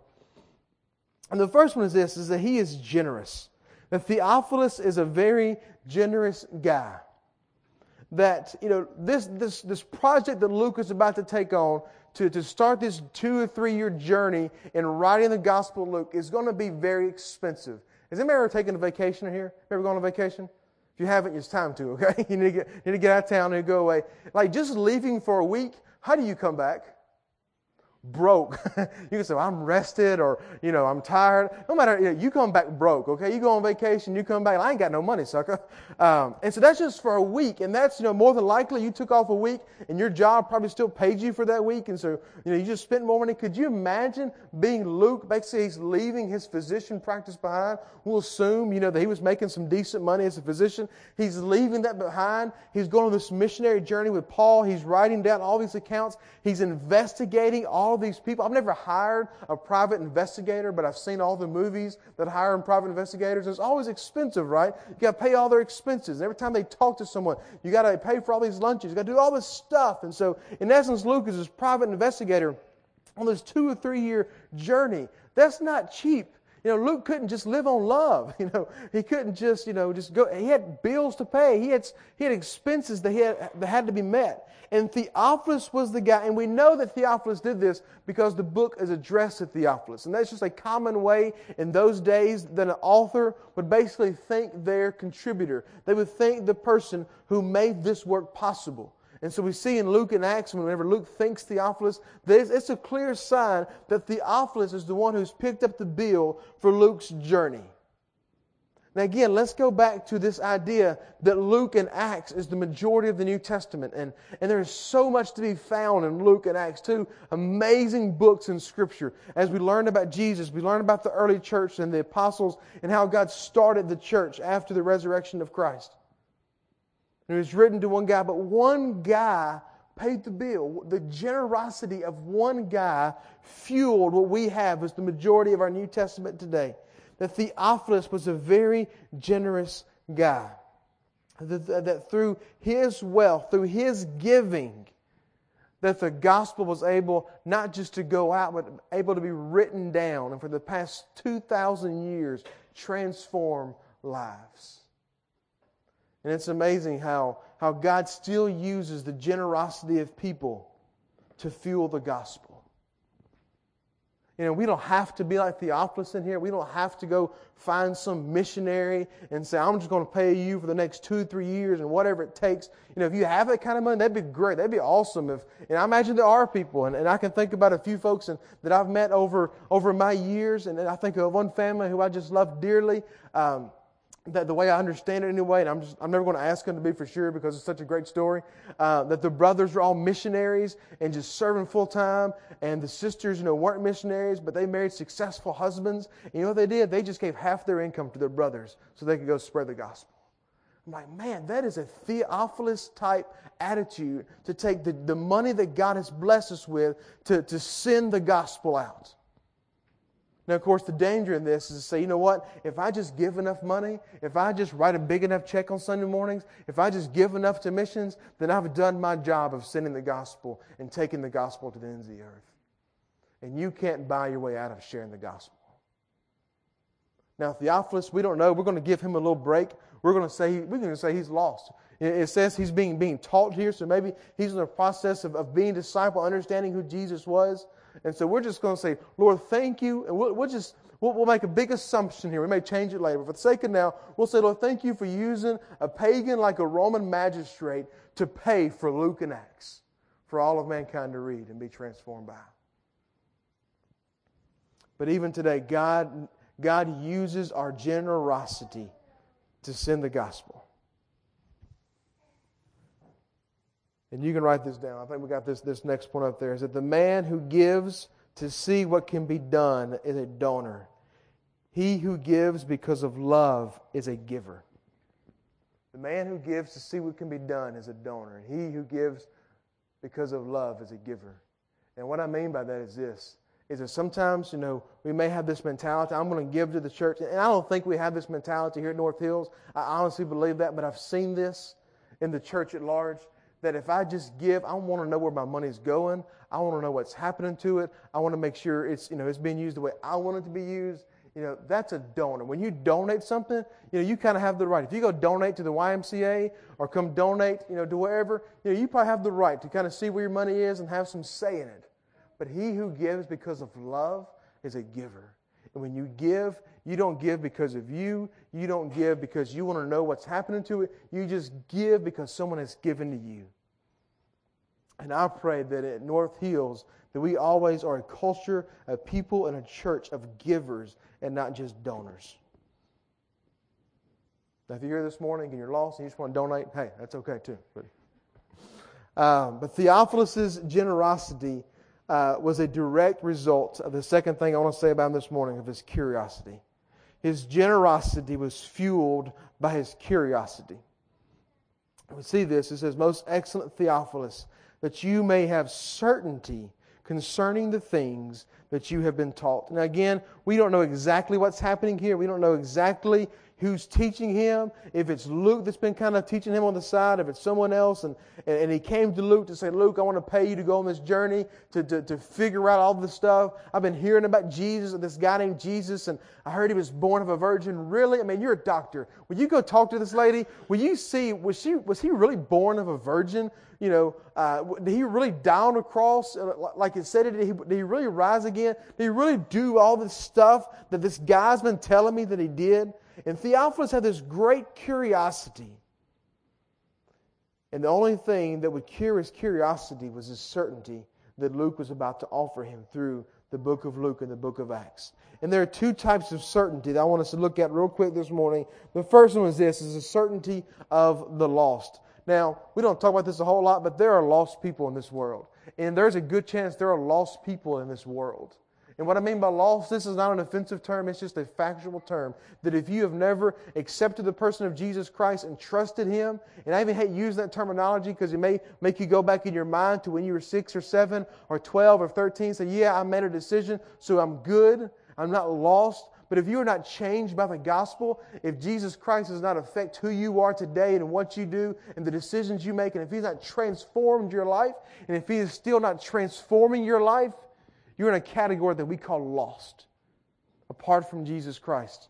And the first one is this, is that he is generous. That Theophilus is a very generous guy. That, you know, this this this project that Luke is about to take on, to, to start this two or three year journey in writing the Gospel of Luke, is going to be very expensive. Has anybody ever taken a vacation here? Ever gone on vacation? If you haven't, it's time to, okay? You need to get, you need to get out of town and go away. Like just leaving for a week, how do you come back? Broke. You can say, well, I'm rested, or, you know, I'm tired. No matter, you know, you come back broke, okay? You go on vacation, you come back, I ain't got no money, sucker. Um, and so that's just for a week. And that's, you know, more than likely you took off a week and your job probably still paid you for that week. And so, you know, you just spent more money. Could you imagine being Luke? Basically, he's leaving his physician practice behind. We'll assume, you know, that he was making some decent money as a physician. He's leaving that behind. He's going on this missionary journey with Paul. He's writing down all these accounts. He's investigating all these people. I've never hired a private investigator, but I've seen all the movies that hire private investigators. It's always expensive, right? You got to pay all their expenses. Every time they talk to someone, you got to pay for all these lunches. You got to do all this stuff. And so, in essence, Luke is this private investigator on this two or three year journey. That's not cheap. You know, Luke couldn't just live on love. You know, he couldn't just, you know, just go. He had bills to pay. He had he had expenses that he had that had to be met. And Theophilus was the guy, and we know that Theophilus did this because the book is addressed to Theophilus. And that's just a common way in those days that an author would basically thank their contributor. They would thank the person who made this work possible. And so we see in Luke and Acts, whenever Luke thanks Theophilus, that it's a clear sign that Theophilus is the one who's picked up the bill for Luke's journey. Now again, let's go back to this idea that Luke and Acts is the majority of the New Testament. And, and there is so much to be found in Luke and Acts, two amazing books in Scripture. As we learn about Jesus, we learn about the early church and the apostles and how God started the church after the resurrection of Christ. And it was written to one guy, but one guy paid the bill. The generosity of one guy fueled what we have as the majority of our New Testament today. That Theophilus was a very generous guy. That, that through his wealth, through his giving, that the gospel was able not just to go out, but able to be written down, and for the past two thousand years, transform lives. And it's amazing how, how God still uses the generosity of people to fuel the gospel. You know, we don't have to be like Theophilus in here. We don't have to go find some missionary and say, I'm just going to pay you for the next two, three years and whatever it takes. You know, if you have that kind of money, that'd be great. That'd be awesome. If, and I imagine there are people, and, and I can think about a few folks and, that I've met over, over my years, and I think of one family who I just love dearly. Um, That the way I understand it anyway, and I'm just I'm never going to ask them to be for sure because it's such a great story, uh, that the brothers were all missionaries and just serving full time, and the sisters, you know, weren't missionaries, but they married successful husbands. And you know what they did? They just gave half their income to their brothers so they could go spread the gospel. I'm like, man, that is a Theophilus type attitude to take the, the money that God has blessed us with to, to send the gospel out. Now, of course, the danger in this is to say, you know what? If I just give enough money, if I just write a big enough check on Sunday mornings, if I just give enough to missions, then I've done my job of sending the gospel and taking the gospel to the ends of the earth. And you can't buy your way out of sharing the gospel. Now, Theophilus, we don't know. We're going to give him a little break. We're going to say we're going to say he's lost. It says he's being being taught here, so maybe he's in the process of, of being a disciple, understanding who Jesus was. And so we're just going to say, Lord, thank you. And we'll, we'll just, we'll, we'll make a big assumption here. We may change it later. But for the sake of now, we'll say, Lord, thank you for using a pagan like a Roman magistrate to pay for Luke and Acts, for all of mankind to read and be transformed by. But even today, God, God uses our generosity to send the gospel. And you can write this down. I think we got this, this next point up there. Is that the man who gives to see what can be done is a donor. He who gives because of love is a giver. The man who gives to see what can be done is a donor. And he who gives because of love is a giver. And what I mean by that is this, is that sometimes, you know, we may have this mentality, I'm going to give to the church. And I don't think we have this mentality here at North Hills. I honestly believe that, but I've seen this in the church at large, that if I just give, I want to know where my money's going. I want to know what's happening to it. I want to make sure it's, you know, it's being used the way I want it to be used. You know, that's a donor. When you donate something, you know, you kind of have the right. If you go donate to the Y M C A or come donate, you know, to wherever, you know, you probably have the right to kind of see where your money is and have some say in it. But he who gives because of love is a giver. And when you give, you don't give because of you. You don't give because you want to know what's happening to it. You just give because someone has given to you. And I pray that at North Hills, that we always are a culture of people and a church of givers and not just donors. Now, if you're here this morning and you're lost and you just want to donate, hey, that's okay too. But, um, but Theophilus' generosity uh, was a direct result of the second thing I want to say about him this morning, of his curiosity. His generosity was fueled by his curiosity. We see this. It says, "Most excellent Theophilus, that you may have certainty concerning the things that you have been taught." Now again, we don't know exactly what's happening here. We don't know exactly who's teaching him. If it's Luke that's been kind of teaching him on the side, if it's someone else, and, and he came to Luke to say, "Luke, I want to pay you to go on this journey to, to, to figure out all this stuff. I've been hearing about Jesus, and this guy named Jesus, and I heard he was born of a virgin." Really? I mean, you're a doctor. Will you go talk to this lady? Will you see, was she was he really born of a virgin? You know, uh, did he really die on a cross like it said it? Did he, did he really rise again? Did he really do all this stuff that this guy's been telling me that he did? And Theophilus had this great curiosity. And the only thing that would cure his curiosity was his certainty that Luke was about to offer him through the book of Luke and the book of Acts. And there are two types of certainty that I want us to look at real quick this morning. The first one is this, is the certainty of the lost. Now, we don't talk about this a whole lot, but there are lost people in this world. And there's a good chance there are lost people in this world. And what I mean by lost, this is not an offensive term, it's just a factual term. That if you have never accepted the person of Jesus Christ and trusted Him, and I even hate using that terminology because it may make you go back in your mind to when you were six or seven or twelve or thirteen, say, yeah, I made a decision, so I'm good, I'm not lost. But if you are not changed by the gospel, if Jesus Christ does not affect who you are today and what you do and the decisions you make, and if He's not transformed your life, and if He is still not transforming your life, you're in a category that we call lost, apart from Jesus Christ.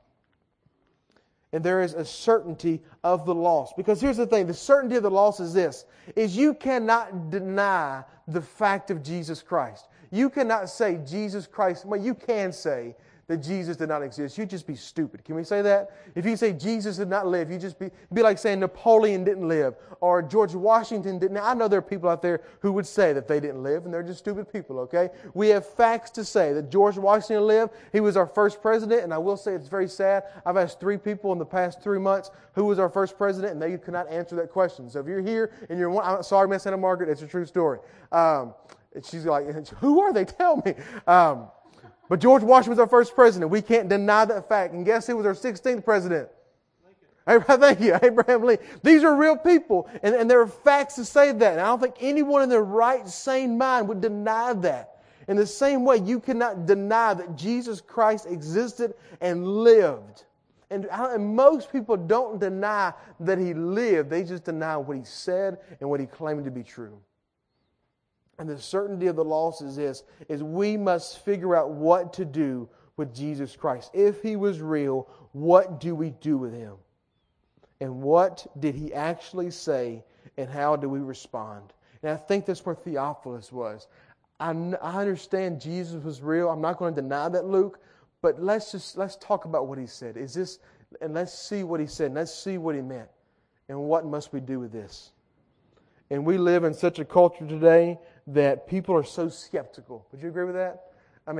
And there is a certainty of the lost. Because here's the thing, the certainty of the lost is this, is you cannot deny the fact of Jesus Christ. You cannot say Jesus Christ, well, you can say that Jesus did not exist. You'd just be stupid. Can we say that? If you say Jesus did not live, you just be it'd be like saying Napoleon didn't live or George Washington didn't. I know there are people out there who would say that they didn't live, and they're just stupid people, okay? We have facts to say that George Washington lived. He was our first president, and I will say it's very sad. I've asked three people in the past three months who was our first president, and they could not answer that question. So if you're here and you're one, I'm sorry, Miss Santa Margaret, it's a true story. Um, and she's like, who are they? Tell me. Um, But George Washington was our first president. We can't deny that fact. And guess who was our sixteenth president? Lincoln. Thank you, Abraham Lincoln. These are real people, and, and there are facts to say that. And I don't think anyone in their right, sane mind would deny that. In the same way, you cannot deny that Jesus Christ existed and lived. And, and most people don't deny that He lived. They just deny what He said and what He claimed to be true. And the certainty of the lost is this, is we must figure out what to do with Jesus Christ. If He was real, what do we do with Him? And what did He actually say, and how do we respond? And I think that's where Theophilus was. I, I understand Jesus was real. I'm not going to deny that, Luke, but let's just let's talk about what He said. Is this, and let's see what He said, and let's see what He meant. And what must we do with this? And we live in such a culture today that people are so skeptical. Would you agree with that? I mean,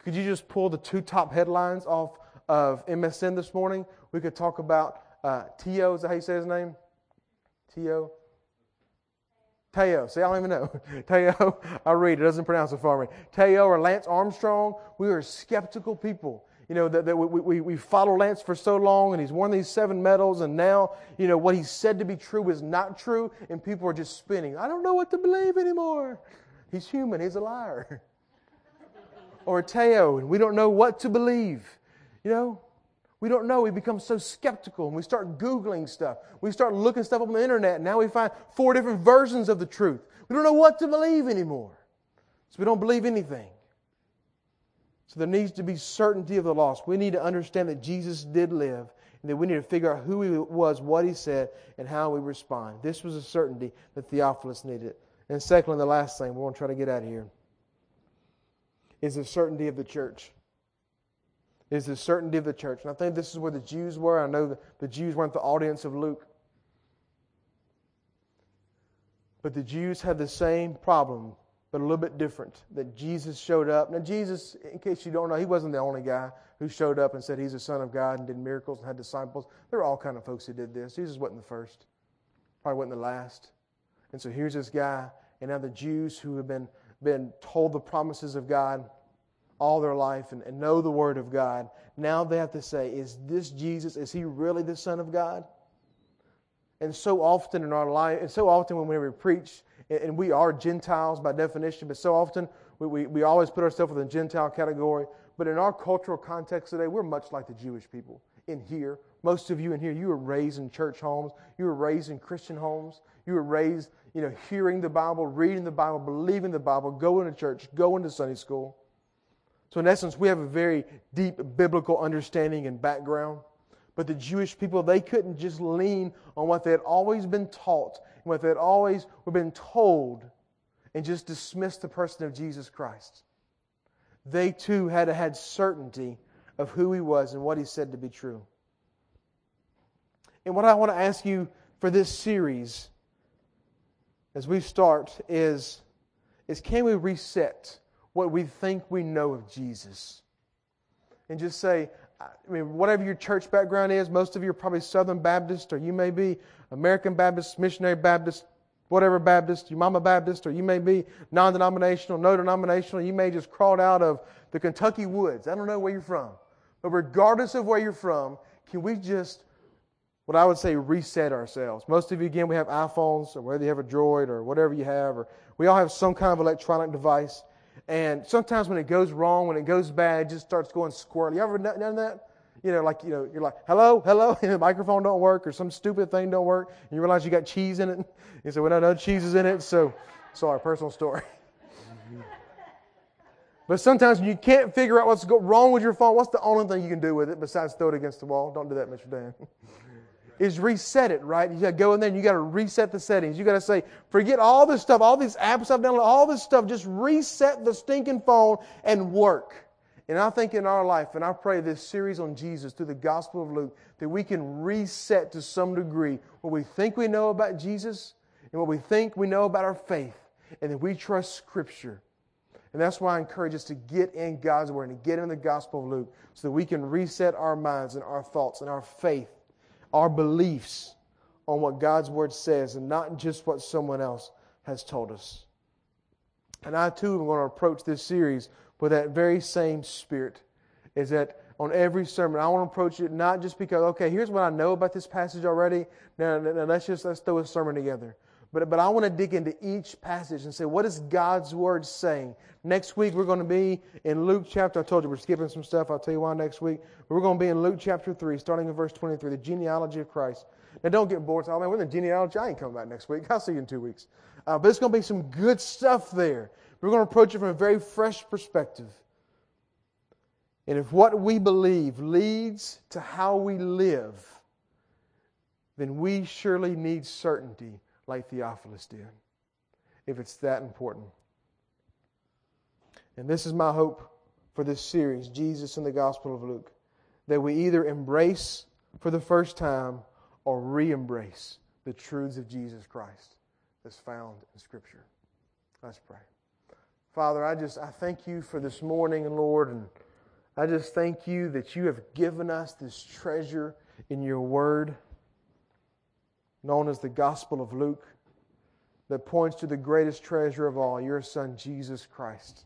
Could you just pull the two top headlines off of M S N this morning? We could talk about uh, Teo. Is that how you say his name? Teo? Teo. See, I don't even know. Teo. I'll read it. It doesn't pronounce it for me. Teo or Lance Armstrong. We are skeptical people. You know, that, that we, we, we follow Lance for so long, and he's won these seven medals, and now, you know, what he said to be true is not true, and people are just spinning. I don't know what to believe anymore. He's human. He's a liar. Or Teo, and we don't know what to believe. You know, we don't know. We become so skeptical, and we start Googling stuff. We start looking stuff up on the internet, and now we find four different versions of the truth. We don't know what to believe anymore. So we don't believe anything. So there needs to be certainty of the lost. We need to understand that Jesus did live, and that we need to figure out who He was, what He said, and how we respond. This was a certainty that Theophilus needed. And secondly, the last thing, we want to try to get out of here, is the certainty of the church. Is the certainty of the church. And I think this is where the Jews were. I know the, the Jews weren't the audience of Luke. But the Jews had the same problem, but a little bit different. That Jesus showed up. Now Jesus, in case you don't know, He wasn't the only guy who showed up and said He's the Son of God and did miracles and had disciples. There were all kind of folks who did this. Jesus wasn't the first. Probably wasn't the last. And so here's this guy, and now the Jews who have been, been told the promises of God all their life and, and know the Word of God, now they have to say, is this Jesus, is He really the Son of God? And so often in our life, and so often when we preach, and we are Gentiles by definition, but so often we, we, we always put ourselves in the Gentile category. But in our cultural context today, we're much like the Jewish people in here. Most of you in here, you were raised in church homes. You were raised in Christian homes. You were raised, you know, hearing the Bible, reading the Bible, believing the Bible, going to church, going to Sunday school. So in essence, we have a very deep biblical understanding and background. But the Jewish people, they couldn't just lean on what they had always been taught and what they had always been told and just dismiss the person of Jesus Christ. They too had to had certainty of who He was and what He said to be true. And what I want to ask you for this series as we start is, is can we reset what we think we know of Jesus? And just say, I mean, whatever your church background is, most of you are probably Southern Baptist, or you may be American Baptist, Missionary Baptist, whatever Baptist, your Mama Baptist, or you may be non-denominational, no denominational, you may just crawled out of the Kentucky woods. I don't know where you're from. But regardless of where you're from, can we just, what I would say, reset ourselves? Most of you, again, we have iPhones, or whether you have a Droid, or whatever you have, or we all have some kind of electronic device. And sometimes when it goes wrong, when it goes bad, it just starts going squirrely. You ever done that? You know, like, you know, you're like, hello, hello, and the microphone don't work, or some stupid thing don't work, and you realize you got cheese in it. You say, well, no, no cheese is in it, so, sorry, personal story. But sometimes when you can't figure out what's wrong with your phone, what's the only thing you can do with it besides throw it against the wall? Don't do that, Mister Dan. Is reset it, right? You got to go in there and you got to reset the settings. You got to say, forget all this stuff, all these apps I've downloaded, all this stuff, just reset the stinking phone and work. And I think in our life, and I pray this series on Jesus through the Gospel of Luke, that we can reset to some degree what we think we know about Jesus and what we think we know about our faith, and that we trust Scripture. And that's why I encourage us to get in God's Word and to get in the Gospel of Luke so that we can reset our minds and our thoughts and our faith, our beliefs on what God's Word says and not just what someone else has told us. And I too am going to approach this series with that very same spirit. Is that on every sermon, I want to approach it not just because, okay, here's what I know about this passage already. Now, now let's just let's throw a sermon together. But, but I want to dig into each passage and say, what is God's Word saying? Next week, we're going to be in Luke chapter, I told you we're skipping some stuff. I'll tell you why next week. But we're going to be in Luke chapter three, starting in verse twenty-three, the genealogy of Christ. Now, don't get bored. Oh, man, we're in the genealogy. I ain't coming back next week. I'll see you in two weeks. Uh, but it's going to be some good stuff there. We're going to approach it from a very fresh perspective. And if what we believe leads to how we live, then we surely need certainty like Theophilus did, if it's that important. And this is my hope for this series, Jesus in the Gospel of Luke, that we either embrace for the first time or re-embrace the truths of Jesus Christ that's found in Scripture. Let's pray. Father, I just I thank you for this morning, Lord, and I just thank you that you have given us this treasure in your word, known as the Gospel of Luke, that points to the greatest treasure of all, your Son, Jesus Christ.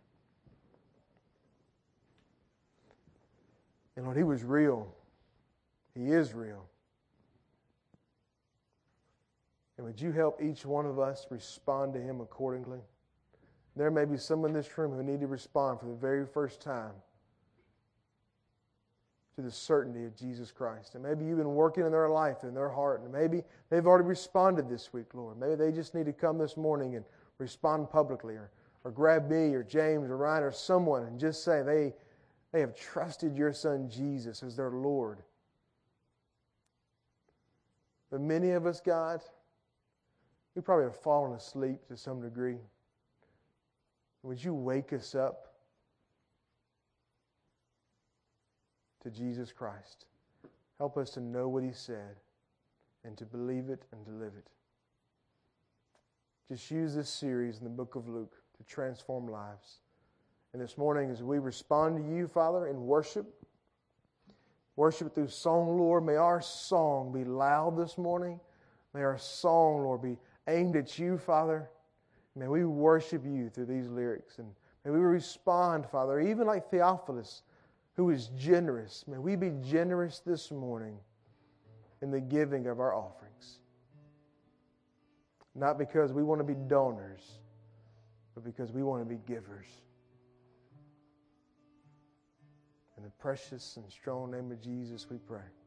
And Lord, He was real. He is real. And would you help each one of us respond to Him accordingly? There may be some in this room who need to respond for the very first time to the certainty of Jesus Christ. And maybe you've been working in their life, in their heart, and maybe they've already responded this week, Lord. Maybe they just need to come this morning and respond publicly, or, or grab me or James or Ryan or someone and just say they, they have trusted your Son Jesus as their Lord. But many of us, God, we probably have fallen asleep to some degree. Would you wake us up to Jesus Christ? Help us to know what He said and to believe it and to live it. Just use this series in the book of Luke to transform lives. And this morning, as we respond to you, Father, in worship, worship through song, Lord, may our song be loud this morning. May our song, Lord, be aimed at you, Father. May we worship you through these lyrics. And may we respond, Father, even like Theophilus, who is generous. May we be generous this morning in the giving of our offerings. Not because we want to be donors, but because we want to be givers. In the precious and strong name of Jesus we pray.